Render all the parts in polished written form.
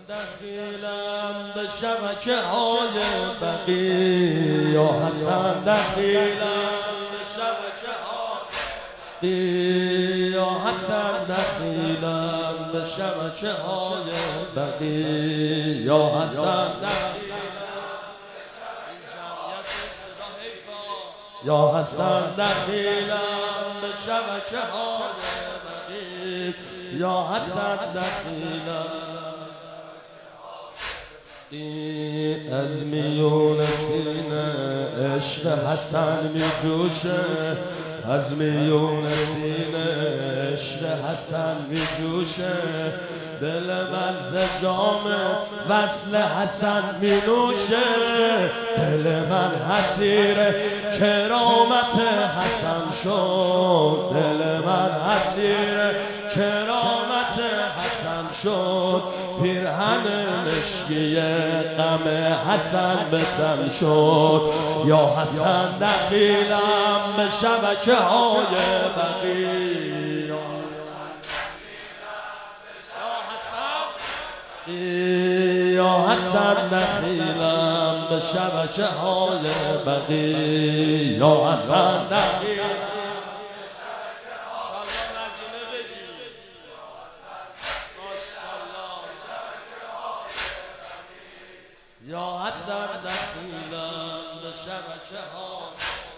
دخیلم به شبکه های بقی، یا حسن دخیلم به شبکه های، یا حسن دخیلم به شبکه های بقی، یا حسن یا حسن دخیلم به شبکه های بقی، یا حسن دخیلم از میون سینه عشق حسن می جوشه، از میون سینه عشق حسن می جوشه، دل من ز جام وصل حسن می نوشه، دل من اسیر کرامت حسن شد، دل من اسیر کرامت حسن شد، پیرهن مشکی غم حسن به تن شد، یا حسن دخیلم به شبکه های بقی، یا حسن دخیلم به شبکه های بقی، یا حسن دخیلم یا حسن دخیلم به شبکه ها.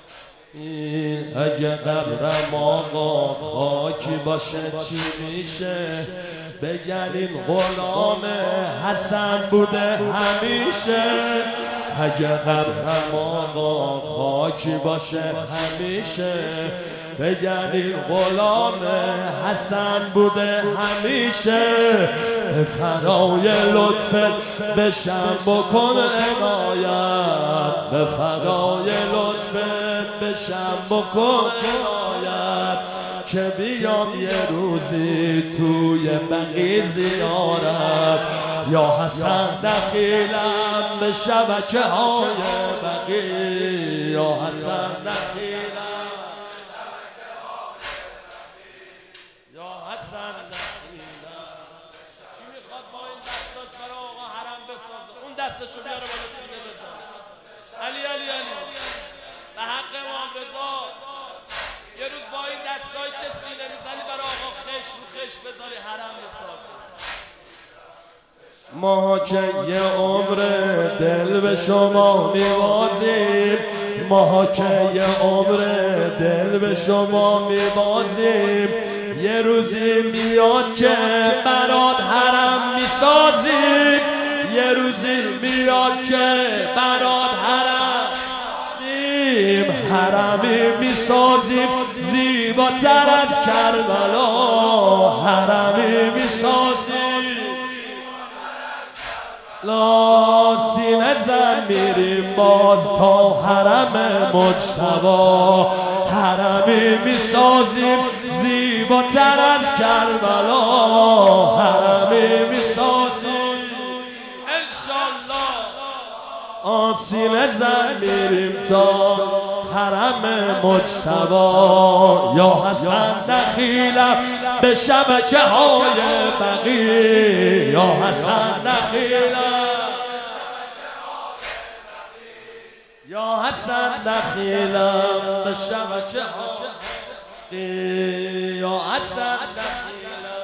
اگه قبرم آقا خاکی باشه چی میشه؟ بگن این غلام حسن بوده همیشه. اگه قبرم آقا خاکی باشه همیشه، بگن این غلام حسن بوده همیشه. به فدای لطفت بشم بکن عنایت، به فدای لطفت بشم بکن عنایت، که بیام یه روزی توی بقی زیارت، یا حسن دخیلم به شبکه های بقی، یا حسن دخیلم یا حسن دخیلم. چی میخواد با این دستاش برای آقا حرم بسازه؟ اون دستشو بیاره بالا سینه بزن. علی علی علی به حق امام رضا یه روز با این دستایی که سینه میزنی برای آقا خش رو خش بذاری حرم بسازی. ما که یه عمر دل به شما میبازیم، ما که یه عمر دل به شما میبازیم، یه روزی میاد که برات حرم میسازیم، یه روزی میاد که برات حرمی میسازیم، زیباتر از کربلا حرمی میسازیم. لا سینه زن میریم باز تا حرم مجتبی، حرمی میسازیم زیباتر از کربلا حرمی میسازیم انشالله. سینه زن میریم تا حرم مجتبی، یا حسن دخیلم به شبکه های بقی، یا حسن دخیلم یا حسن دخیلم به شبکه های بقی، یا حسن دخیلم.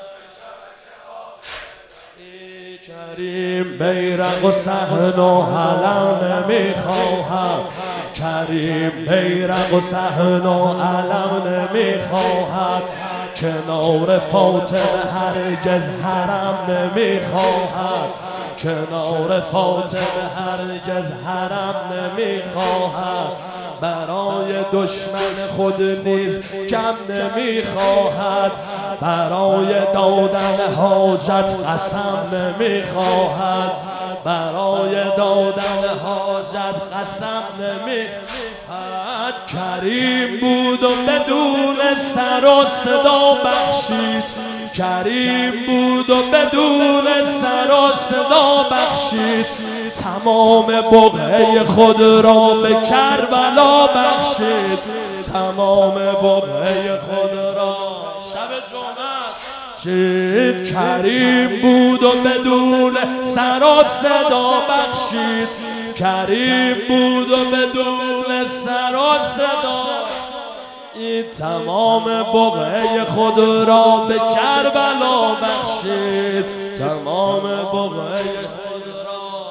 کریم بیرق و صحن و علم نمیخواهم، کریم بیرق و صحن و علم نمیخواهد، کنار فاطمه هرگز حرم نمیخواهد، کنار فاطمه هرگز حرم نمیخواهد، برای دشمن خود نیز کم نمیخواهد، برای دادن حاجت قسم نمیخواهد، برای دادن حاجت قسم نمیخواهد. کریم بود و بدون سر و صدا بخشید، کریم بود و بدون سر و صدا بخشید، تمام بقعه خود را به کربلا بخشید، تمام بقعه خود را. شب جمعه بخشید. کریم بود و بدون سر و صدا بخشید. کریم بود و بدون سر و صدا این تمام بقعه خود را به کربلا بخشید. تمام بقعه خود را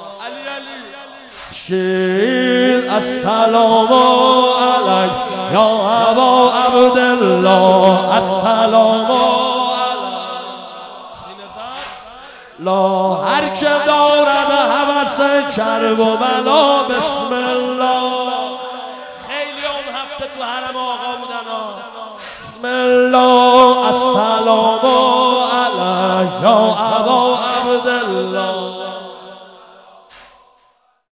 بخشید. السلام علیک یا ابا عبدالله، السلام لا هر که دارد هوس کرب و بلا بسم الله. خیلی اون هفته تو حرم آقا بودن ها. بسم الله السلام علیک یا ابا عبدالله.